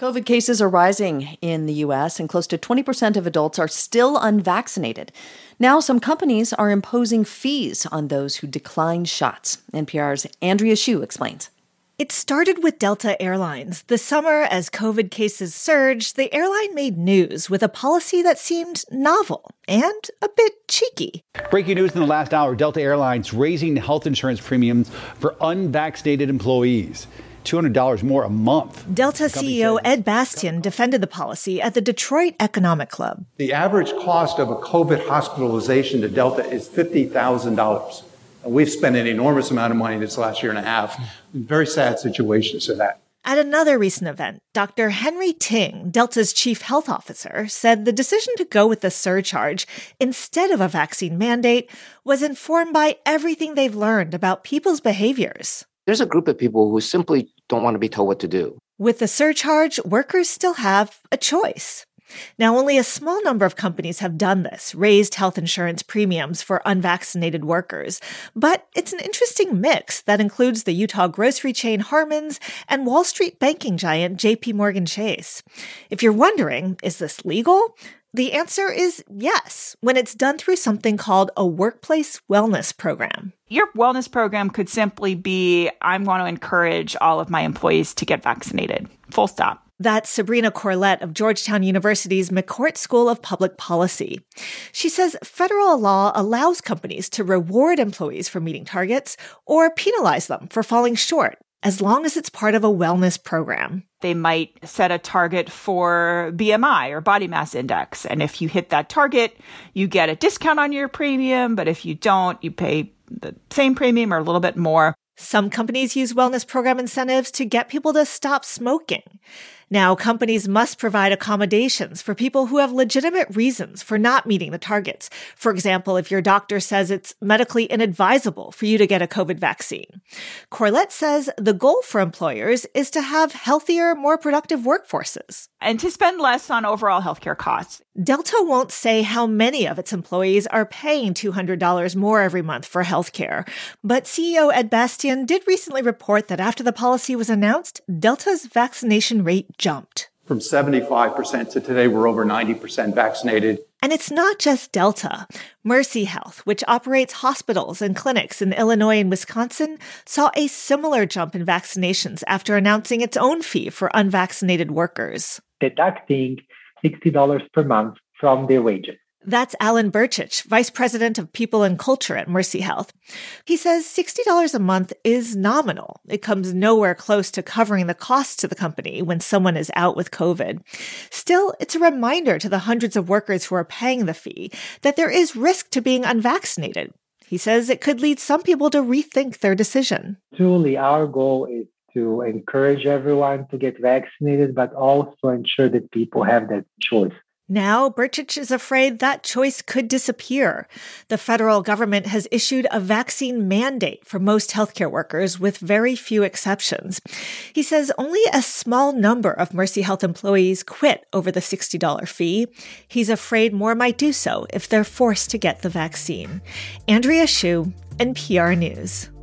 COVID cases are rising in the U.S., and close to 20% of adults are still unvaccinated. Now, some companies are imposing fees on those who decline shots. NPR's Andrea Hsu explains. It started with Delta Airlines. This summer, as COVID cases surged, the airline made news with a policy that seemed novel and a bit cheeky. Breaking news in the last hour, Delta Airlines raising health insurance premiums for unvaccinated employees. $200 more a month. Delta CEO Ed Bastian defended the policy at the Detroit Economic Club. The average cost of a COVID hospitalization to Delta is $50,000. And we've spent an enormous amount of money this last year and a half. Very sad situations to that. At another recent event, Dr. Henry Ting, Delta's chief health officer, said the decision to go with the surcharge instead of a vaccine mandate was informed by everything they've learned about people's behaviors. There's a group of people who simply don't want to be told what to do. With the surcharge, workers still have a choice. Now, only a small number of companies have done this, raised health insurance premiums for unvaccinated workers. But it's an interesting mix that includes the Utah grocery chain Harmons and Wall Street banking giant JP Morgan Chase. If you're wondering, is this legal? The answer is yes, when it's done through something called a workplace wellness program. Your wellness program could simply be, I'm going to encourage all of my employees to get vaccinated. Full stop. That's Sabrina Corlett of Georgetown University's McCourt School of Public Policy. She says federal law allows companies to reward employees for meeting targets or penalize them for falling short, as long as it's part of a wellness program. They might set a target for BMI or body mass index. And if you hit that target, you get a discount on your premium. But if you don't, you pay the same premium or a little bit more. Some companies use wellness program incentives to get people to stop smoking. Now, companies must provide accommodations for people who have legitimate reasons for not meeting the targets. For example, if your doctor says it's medically inadvisable for you to get a COVID vaccine. Corlett says the goal for employers is to have healthier, more productive workforces. And to spend less on overall healthcare costs. Delta won't say how many of its employees are paying $200 more every month for healthcare. But CEO Ed Bastian did recently report that after the policy was announced, Delta's vaccination rate jumped. From 75% to today, we're over 90% vaccinated. And it's not just Delta. Mercy Health, which operates hospitals and clinics in Illinois and Wisconsin, saw a similar jump in vaccinations after announcing its own fee for unvaccinated workers. Deducting $60 per month from their wages. That's Alan Burchich, Vice President of People and Culture at Mercy Health. He says $60 a month is nominal. It comes nowhere close to covering the costs to the company when someone is out with COVID. Still, it's a reminder to the hundreds of workers who are paying the fee that there is risk to being unvaccinated. He says it could lead some people to rethink their decision. Truly, our goal is to encourage everyone to get vaccinated, but also ensure that people have that choice. Now, Burchich is afraid that choice could disappear. The federal government has issued a vaccine mandate for most healthcare workers with very few exceptions. He says only a small number of Mercy Health employees quit over the $60 fee. He's afraid more might do so if they're forced to get the vaccine. Andrea Hsu, NPR News.